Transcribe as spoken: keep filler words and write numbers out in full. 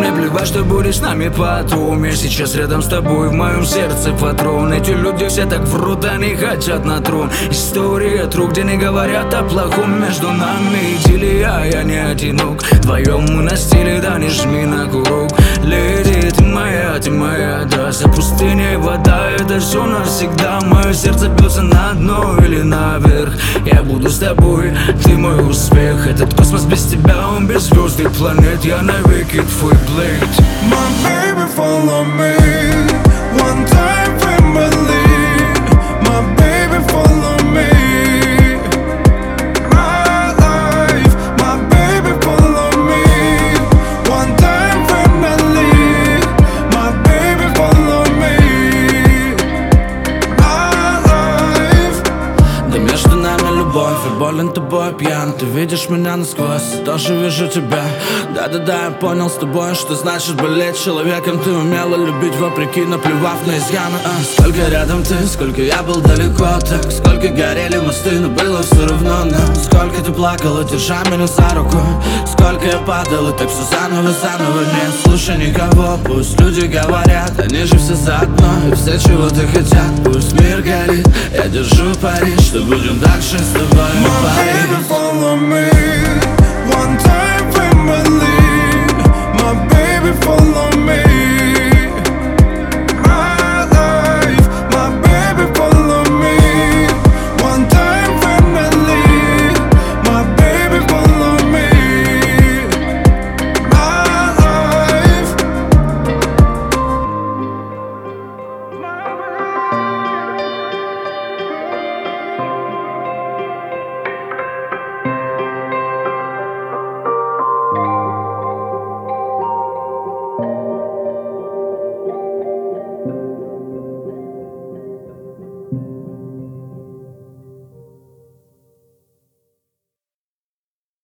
Мне плевать, что будешь с нами потом. Я сейчас рядом с тобой, в моем сердце патрон. Эти люди все так врут, они хотят на трон. История тру, где не говорят о плохом. Между нами идиллия, я не одинок. Вдвоем мы на стиле, да не жми на курок. Леди, ты моя, ты моя, да. За пустыней вода, это все навсегда. Мое сердце бьется на дно или наверх. Я буду с тобой, ты мой успех. Этот космос без тебя, он без звезд и планет. Я навеки твой блейд. My baby, follow me. One time, family. My baby, follow me. My life, my baby, follow me. One time, family. My baby, follow me. My life. Да между нами любовь, я болен тобой пьян. Ты видишь меня насквозь, я тоже вижу тебя. Да-да-да, я понял с тобой, что значит болеть человеком. Ты умела любить вопреки, наплевав на изъяны. а, Сколько рядом ты, сколько я был далеко так. Сколько горели мосты, но было все равно нам. Сколько ты плакала, держа меня за руку. Сколько я падал, и так все заново, заново. Не слушай никого, пусть люди говорят. Они же все заодно, и все чего-то хотят. Пусть мир горит, я держу пари, что будем дальше с тобой. My baby, follow me. One time.